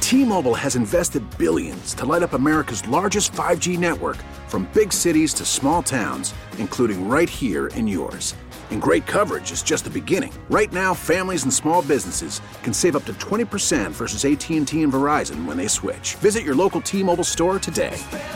T-Mobile has invested billions to light up America's largest 5G network, from big cities to small towns, including right here in yours. And great coverage is just the beginning. Right now, families and small businesses can save up to 20% versus AT&T and Verizon when they switch. Visit your local T-Mobile store today.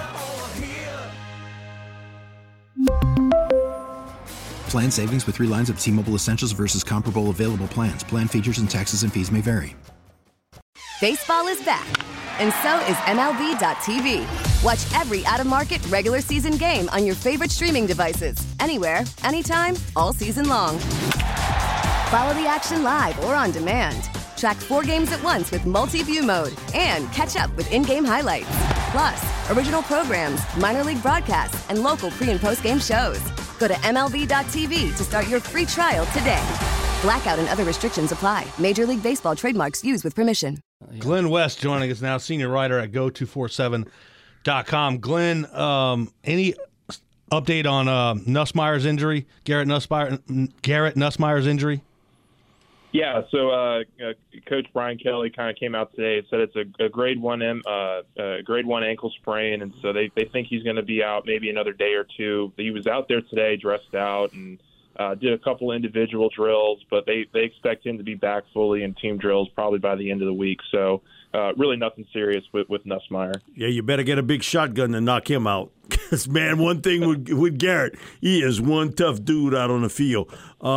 Plan savings with 3 lines of T-Mobile Essentials versus comparable available plans. Plan features and taxes and fees may vary. Baseball is back, and so is MLB.tv. Watch every out-of-market regular season game on your favorite streaming devices, anywhere, anytime, all season long. Follow the action live or on demand. Track 4 games at once with multi-view mode and catch up with in-game highlights. Plus, original programs, minor league broadcasts, and local pre- and post-game shows. Go to MLB.tv to start your free trial today. Blackout and other restrictions apply. Major League Baseball trademarks used with permission. Glenn West joining us now, senior writer at Go247.com. Glenn, any update on Nussmeier's injury, Garrett Nussmeier's injury? Yeah, so Coach Brian Kelly kind of came out today and said it's a grade 1 ankle sprain, and so they think he's going to be out maybe another day or two. He was out there today, dressed out, and did a couple individual drills, but they expect him to be back fully in team drills probably by the end of the week. So really nothing serious with Nussmeier. Yeah, you better get a big shotgun to knock him out. Because, man, one thing with Garrett, he is one tough dude out on the field.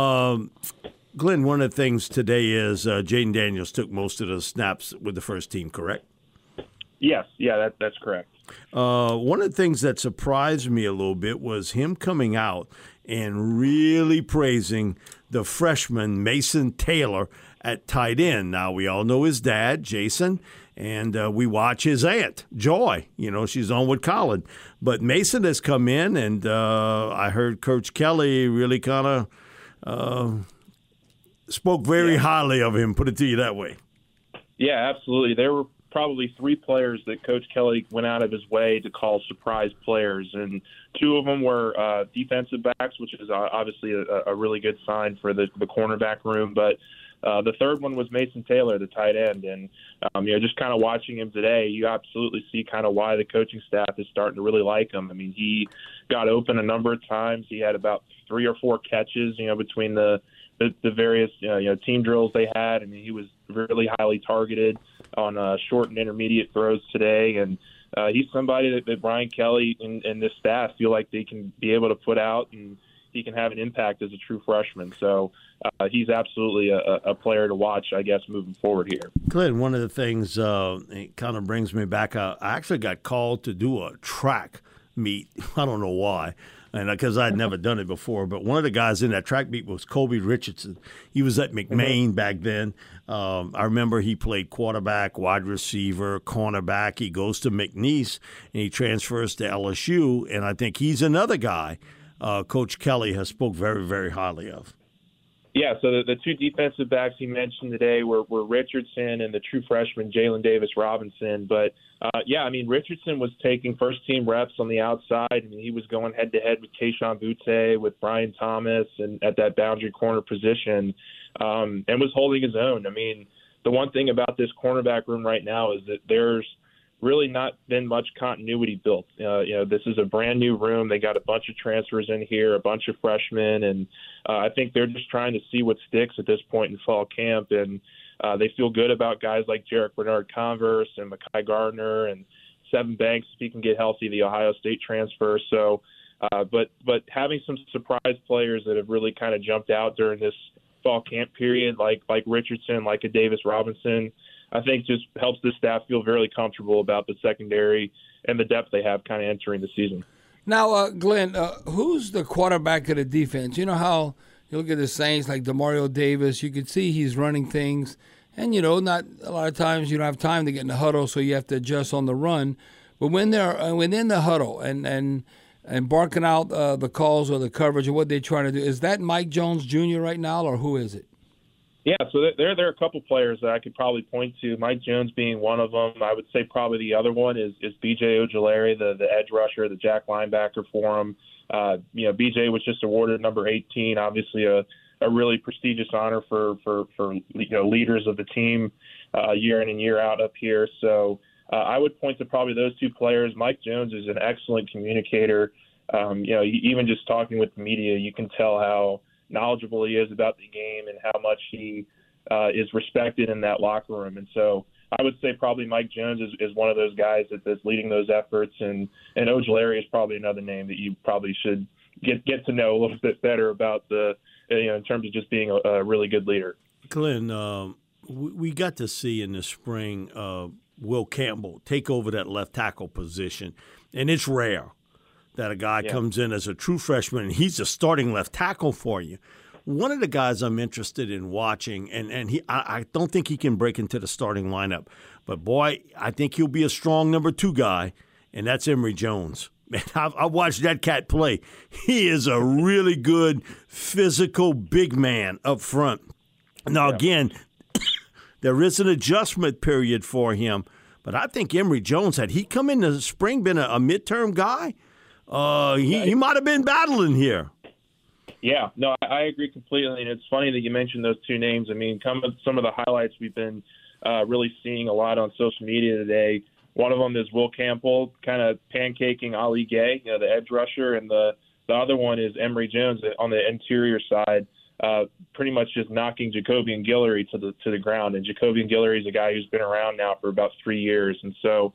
Glenn, one of the things today is Jaden Daniels took most of the snaps with the first team, correct? Yes, yeah, that's correct. One of the things that surprised me a little bit was him coming out and really praising the freshman Mason Taylor at tight end. Now, we all know his dad, Jason, and we watch his aunt, Joy. You know, she's on with Colin. But Mason has come in, and I heard Coach Kelly really kind of spoke very highly of him, put it to you that way. Yeah, absolutely. There were probably 3 players that Coach Kelly went out of his way to call surprise players, and 2 of them were defensive backs, which is obviously a really good sign for the cornerback room. But the third one was Mason Taylor, the tight end, and just kind of watching him today, you absolutely see kind of why the coaching staff is starting to really like him. I mean, he got open a number of times. He had about 3 or 4 catches, between the various team drills they had. I mean, he was really highly targeted on short and intermediate throws today, and he's somebody that Brian Kelly and this staff feel like they can be able to put out, and he can have an impact as a true freshman. So he's absolutely a player to watch, I guess, moving forward here. Glenn, one of the things it kind of brings me back, I actually got called to do a track meet. I don't know why. And because I'd never done it before, but one of the guys in that track meet was Kobe Richardson. He was at McMain back then. I remember he played quarterback, wide receiver, cornerback. He goes to McNeese, and he transfers to LSU. And I think he's another guy Coach Kelly has spoke very, very highly of. Yeah, so the 2 defensive backs he mentioned today were Richardson and the true freshman Jalen Davis Robinson. But, Richardson was taking first-team reps on the outside. I mean, he was going head-to-head with Kayshon Boutte, with Brian Thomas, and at that boundary corner position, and was holding his own. I mean, the one thing about this cornerback room right now is that there's really not been much continuity built. This is a brand new room. They got a bunch of transfers in here, a bunch of freshmen, and I think they're just trying to see what sticks at this point in fall camp. And they feel good about guys like Jarek Bernard-Converse and Mekhi Gardner and Seven Banks, if he can get healthy, the Ohio State transfer. So, but having some surprise players that have really kind of jumped out during this fall camp period, like Richardson, like a Davis Robinson, I think just helps the staff feel very comfortable about the secondary and the depth they have kind of entering the season. Now, Glenn, who's the quarterback of the defense? You know how you look at the Saints like DeMario Davis, you can see he's running things. And, not a lot of times you don't have time to get in the huddle, so you have to adjust on the run. But when they're within the huddle and barking out the calls or the coverage or what they're trying to do, is that Mike Jones Jr. right now, or who is it? Yeah, so there are a couple players that I could probably point to, Mike Jones being one of them. I would say probably the other one is B.J. Ojulari, the edge rusher, the jack linebacker for him. B.J. was just awarded number 18, obviously a really prestigious honor for leaders of the team. year in and year out up here. So I would point to probably those two players. Mike Jones is an excellent communicator. Even just talking with the media, you can tell how knowledgeable he is about the game and how much he is respected in that locker room. And so I would say probably Mike Jones is one of those guys that's leading those efforts, and Ojulari is probably another name that you probably should get to know a little bit better about in terms of just being a really good leader. Glenn, we got to see in the spring Will Campbell take over that left tackle position, and it's rare that a guy comes in as a true freshman and he's a starting left tackle for you. One of the guys I'm interested in watching, and I don't think he can break into the starting lineup, but boy, I think he'll be a strong number 2 guy, and that's Emory Jones. Man, I watched that cat play. He is a really good physical big man up front. Now, again, there is an adjustment period for him, but I think Emory Jones, had he come in the spring, been a midterm guy, he might have been battling here. Yeah, no, I agree completely, and it's funny that you mentioned those two names. I mean, some of the highlights we've been really seeing a lot on social media today. One of them is Will Campbell kind of pancaking Ali Gay, the edge rusher, and the other one is Emory Jones on the interior side, pretty much just knocking Jacobian Guillory to the ground. And Jacobian Guillory is a guy who's been around now for about 3 years, and so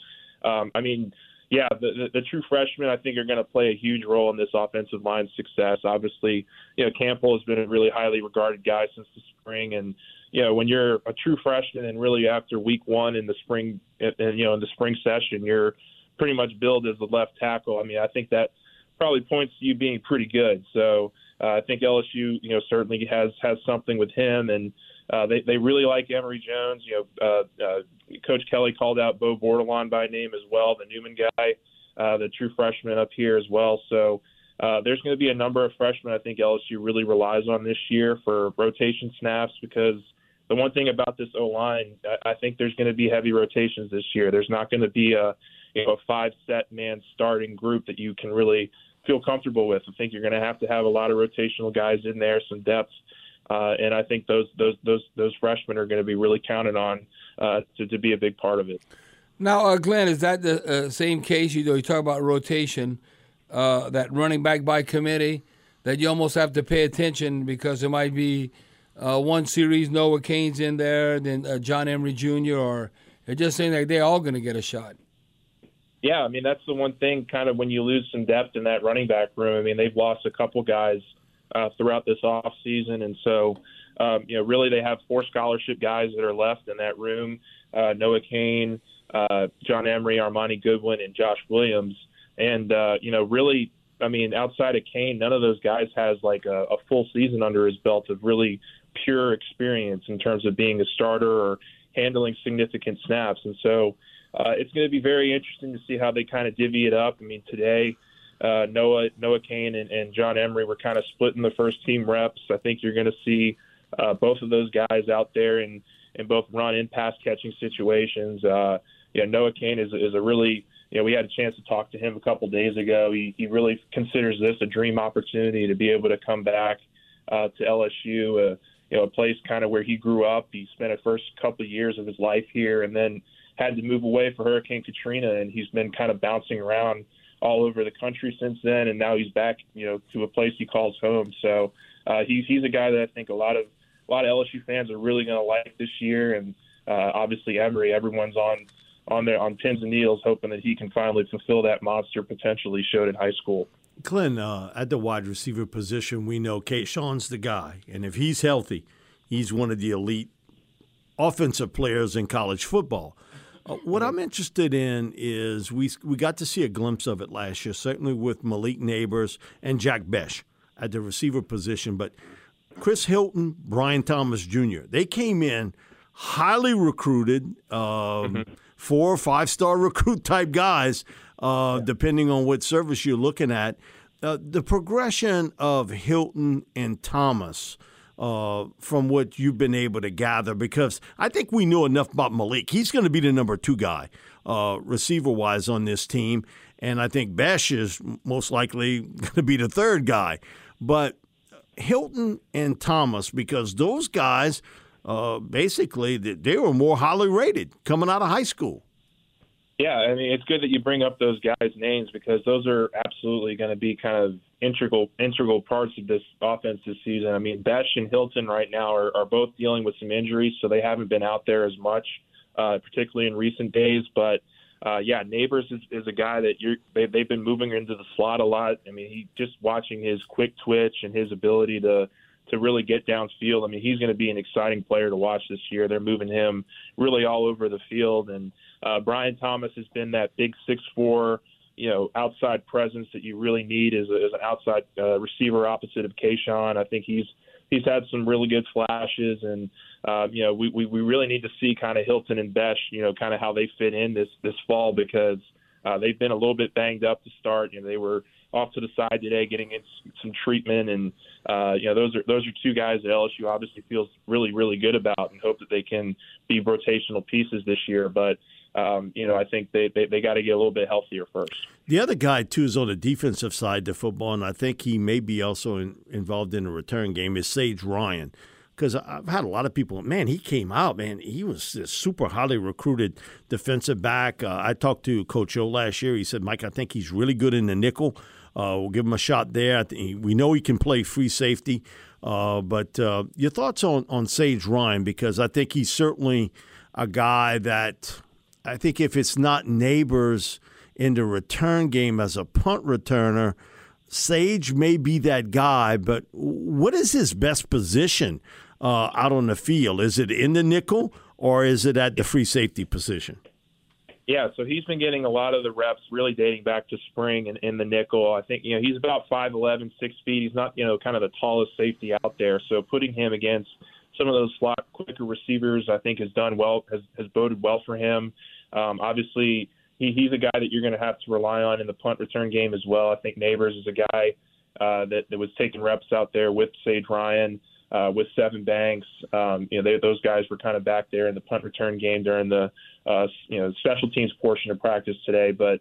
the true freshmen, I think, are going to play a huge role in this offensive line's success. Obviously, Campbell has been a really highly regarded guy since the spring, and when you're a true freshman and really after week 1 in the spring, in the spring session, you're pretty much billed as the left tackle. I mean, I think that probably points to you being pretty good. So I think LSU, certainly has something with him, and they really like Emory Jones. Coach Kelly called out Bo Bordelon by name as well, the Newman guy, the true freshman up here as well. So there's going to be a number of freshmen I think LSU really relies on this year for rotation snaps, because the one thing about this O-line, I think there's going to be heavy rotations this year. There's not going to be a 5-set man starting group that you can really feel comfortable with. I think you're going to have a lot of rotational guys in there, some depth. And I think those freshmen are going to be really counted on to be a big part of it. Now, Glenn, is that the same case? You talk about rotation, that running back by committee, that you almost have to pay attention because there might be one series Noah Cain's in there, then John Emery Jr., or it just seems like they're all going to get a shot. Yeah, I mean, that's the one thing kind of when you lose some depth in that running back room. I mean, they've lost a couple guys throughout this off season, and so really they have 4 scholarship guys that are left in that room: Noah Cain, John Emery, Armani Goodwin, and Josh Williams. And really, I mean, outside of Cain, none of those guys has like a full season under his belt of really pure experience in terms of being a starter or handling significant snaps. And so it's going to be very interesting to see how they kind of divvy it up. I mean, today Noah Cain and John Emery were kind of splitting the first team reps. I think you're going to see both of those guys out there in both run and pass catching situations. Noah Cain is a really, we had a chance to talk to him a couple days ago. He really considers this a dream opportunity to be able to come back to LSU, a place kind of where he grew up. He spent the first couple of years of his life here and then had to move away for Hurricane Katrina, and he's been kind of bouncing around all over the country since then, and now he's back, to a place he calls home. So he's a guy that I think a lot of LSU fans are really going to like this year, and obviously Emery, everyone's on pins and needles hoping that he can finally fulfill that monster potential he showed in high school. Glenn, at the wide receiver position, we know Kayshawn's the guy, and if he's healthy, he's one of the elite offensive players in college football. What I'm interested in is we got to see a glimpse of it last year, certainly with Malik Neighbors and Jack Besh at the receiver position. But Chris Hilton, Brian Thomas Jr., they came in highly recruited, 4- or 5-star recruit type guys, depending on what service you're looking at. The progression of Hilton and Thomas, from what you've been able to gather, because I think we know enough about Malik. He's going to be the number 2 guy, receiver-wise, on this team. And I think Besh is most likely going to be the 3rd guy. But Hilton and Thomas, because those guys, basically they were more highly rated coming out of high school. Yeah, I mean, it's good that you bring up those guys' names because those are absolutely going to be kind of integral parts of this offense this season. I mean, Besh and Hilton right now are both dealing with some injuries, so they haven't been out there as much, particularly in recent days. But, Neighbors is a guy that they've been moving into the slot a lot. I mean, just watching his quick twitch and his ability to really get downfield. I mean, he's going to be an exciting player to watch this year. They're moving him really all over the field. And Brian Thomas has been that big 6'4", outside presence that you really need as an outside receiver opposite of Kayshawn. I think he's had some really good flashes. And, we really need to see kind of Hilton and Besh, kind of how they fit in this fall because they've been a little bit banged up to start. They were off to the side today getting in some treatment. And, those are two guys that LSU obviously feels really, really good about and hope that they can be rotational pieces this year. But, I think they got to get a little bit healthier first. The other guy, too, is on the defensive side of football, and I think he may be also involved in the return game, is Sage Ryan. Because I've had a lot of people, man, he came out, man. He was this super highly recruited defensive back. I talked to Coach O last year. He said, Mike, I think he's really good in the nickel. We'll give him a shot there. We know he can play free safety. But your thoughts on Sage Ryan, because I think he's certainly a guy that I think if it's not Neighbors in the return game as a punt returner, Sage may be that guy. But what is his best position out on the field? Is it in the nickel or is it at the free safety position? Yeah, so he's been getting a lot of the reps really dating back to spring and in the nickel. I think, he's about 5'11", 6 feet. He's not, kind of the tallest safety out there. So putting him against some of those slot quicker receivers, I think has done well, has boded well for him. Obviously, he's a guy that you're going to have to rely on in the punt return game as well. I think Neighbors is a guy that was taking reps out there with Sage Ryan, with Seven Banks. Those guys were kind of back there in the punt return game during the special teams portion of practice today. But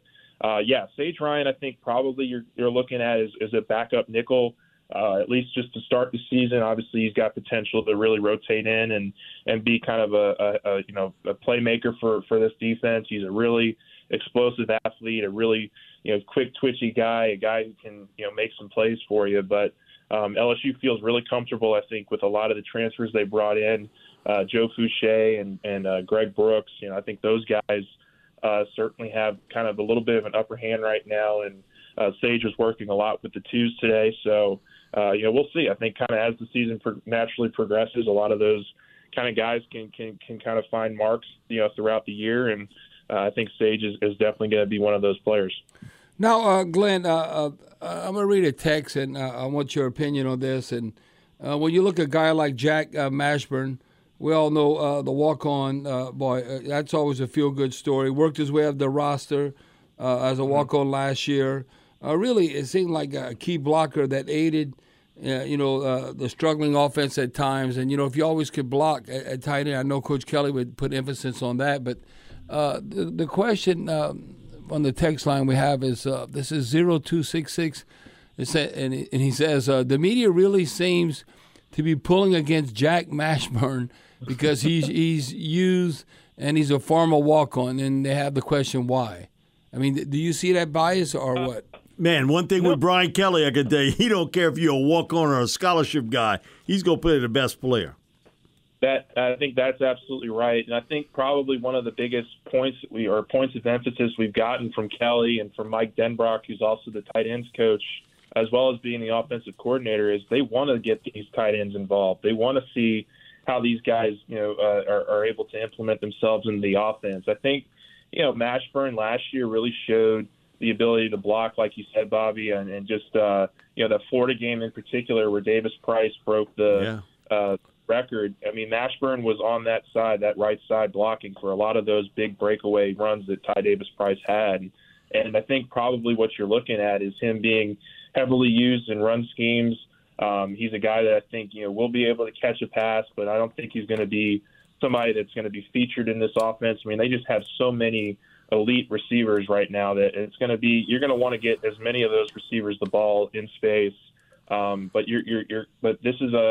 Sage Ryan, I think probably you're looking at as a backup nickel, at least just to start the season. Obviously, he's got potential to really rotate in and be kind of a playmaker for this defense. He's a really explosive athlete, a really quick twitchy guy, a guy who can make some plays for you. But LSU feels really comfortable, I think, with a lot of the transfers they brought in, Joe Fouché and Greg Brooks. I think those guys certainly have kind of a little bit of an upper hand right now. And Sage was working a lot with the twos today. So, we'll see. I think kind of as the season naturally progresses, a lot of those kind of guys can kind of find marks, throughout the year. And I think Sage is definitely going to be one of those players. Now, Glenn, I'm going to read a text, and I want your opinion on this. And when you look at a guy like Jack Mashburn, we all know the walk-on boy. That's always a feel-good story. Worked his way up the roster as a walk-on last year. Really, it seemed like a key blocker that aided, the struggling offense at times. And, if you always could block at tight end, I know Coach Kelly would put emphasis on that. But the question on the text line we have is, this is 0266, and he says, the media really seems to be pulling against Jack Mashburn because he's used and he's a former walk-on, and they have the question why. I mean, do you see that bias or what? Man, one thing with Brian Kelly, I could tell you, he don't care if you're a walk-on or a scholarship guy. He's going to play the best player. I think that's absolutely right. And I think probably one of the biggest points of emphasis we've gotten from Kelly and from Mike Denbrock, who's also the tight ends coach, as well as being the offensive coordinator, is they want to get these tight ends involved. They want to see how these guys, are able to implement themselves in the offense. I think, Mashburn last year really showed the ability to block, like you said, Bobby, and just, the Florida game in particular where Davis Price broke the record. I mean, Mashburn was on that side, that right side, blocking for a lot of those big breakaway runs that Ty Davis Price had. And I think probably what you're looking at is him being heavily used in run schemes. He's a guy that I think, will be able to catch a pass, but I don't think he's going to be somebody that's going to be featured in this offense. I mean, they just have so many elite receivers right now that it's going to be, you're going to want to get as many of those receivers the ball in space. But this is a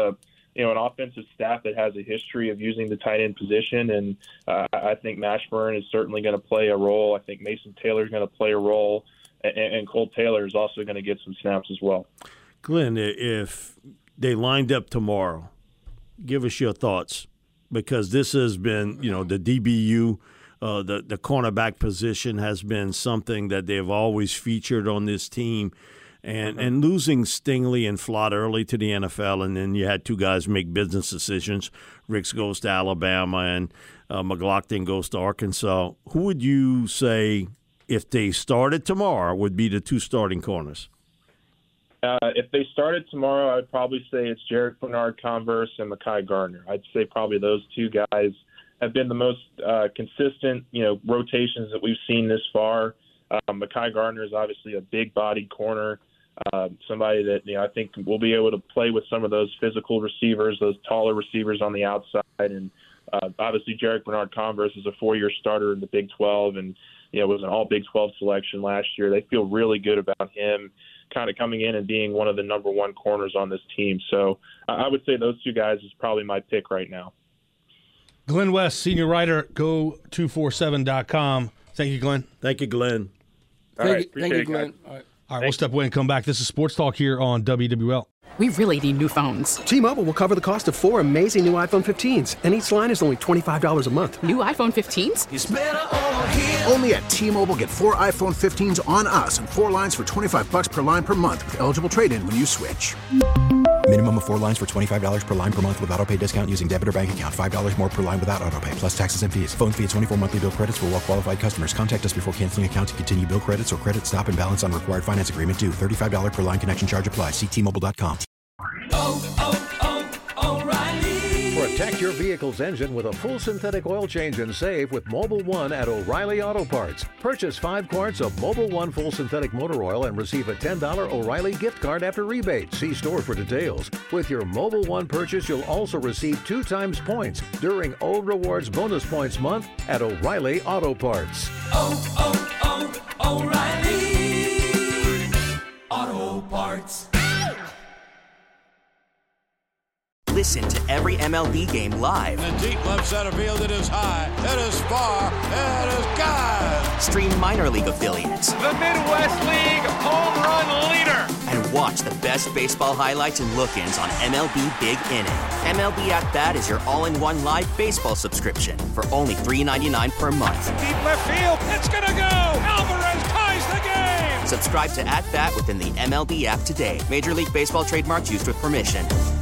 an offensive staff that has a history of using the tight end position, and I think Mashburn is certainly going to play a role. I think Mason Taylor is going to play a role, and Cole Taylor is also going to get some snaps as well. Glenn, if they lined up tomorrow, give us your thoughts, because this has been, the DBU, the cornerback position has been something that they've always featured on this team. And losing Stingley and Flott early to the NFL, and then you had two guys make business decisions. Ricks goes to Alabama, and McLaughlin goes to Arkansas. Who would you say, if they started tomorrow, would be the two starting corners? If they started tomorrow, I would probably say it's Jarek Bernard-Converse and Mekhi Garner. I'd say probably those two guys have been the most consistent, rotations that we've seen this far. Mekhi Garner is obviously a big-bodied corner. Somebody that I think will be able to play with some of those physical receivers, those taller receivers on the outside, and obviously Jarek Bernard-Converse is a 4-year starter in the Big 12, and was an All Big 12 selection last year. They feel really good about him, kind of coming in and being one of the number one corners on this team. So I would say those two guys is probably my pick right now. Glenn West, senior writer, Go247.com. Thank you, Glenn. Thank you, Glenn. Thank you, Glenn. All right, we'll step away and come back. This is Sports Talk here on WWL. We really need new phones. T-Mobile will cover the cost of 4 amazing new iPhone 15s, and each line is only $25 a month. New iPhone 15s? It's better over here. Only at T-Mobile, get 4 iPhone 15s on us and 4 lines for $25 per line per month with eligible trade-in when you switch. Minimum of 4 lines for $25 per line per month with autopay discount using debit or bank account. $5 more per line without autopay, plus taxes and fees. Phone fee at 24 monthly bill credits for well-qualified customers. Contact us before canceling account to continue bill credits or credit stop and balance on required finance agreement due. $35 per line connection charge applies. See T-Mobile.com. O'Reilly. Protect your vehicle's engine with a full synthetic oil change and save with Mobil 1 at O'Reilly Auto Parts. Purchase 5 quarts of Mobil 1 full synthetic motor oil and receive a $10 O'Reilly gift card after rebate. See store for details. With your Mobil 1 purchase, you'll also receive 2 times points during O Rewards Bonus Points Month at O'Reilly Auto Parts. O'Reilly Auto Parts. Listen to every MLB game live. In the deep left center field, it is high, it is far, it is gone. Stream minor league affiliates. The Midwest League home run leader. And watch the best baseball highlights and look-ins on MLB Big Inning. MLB At Bat is your all-in-one live baseball subscription for only $3.99 per month. Deep left field, it's gonna go. Alvarez ties the game. Subscribe to At Bat within the MLB app today. Major League Baseball trademarks used with permission.